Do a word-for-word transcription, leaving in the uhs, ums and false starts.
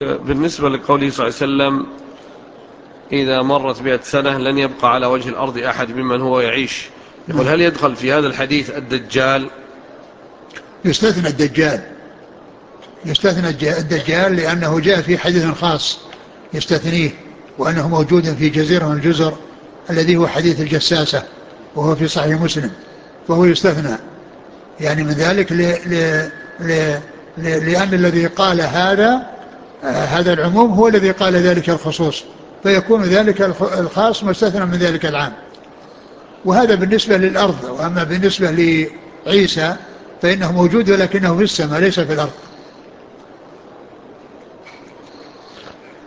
بالنسبة لقوله صلى الله عليه وسلم إذا مرت مئة سنة لن يبقى على وجه الأرض أحد ممن هو يعيش، يقول نعم. هل يدخل في هذا الحديث الدجال؟ يستثنى الدجال، يستثنى الدجال لأنه جاء في حديث خاص يستثنيه، وأنه موجود في جزيرة من الجزر الذي هو حديث الجساسة، وهو في صحيح مسلم، فهو يستثنى يعني من ذلك ل ل ل ل لأن الذي قال هذا آه هذا العموم هو الذي قال ذلك الخصوص، فيكون ذلك الخاص مستثنى من ذلك العام. وهذا بالنسبة للأرض، وأما بالنسبة لعيسى فإنه موجود ولكنه في السماء ليس في الأرض.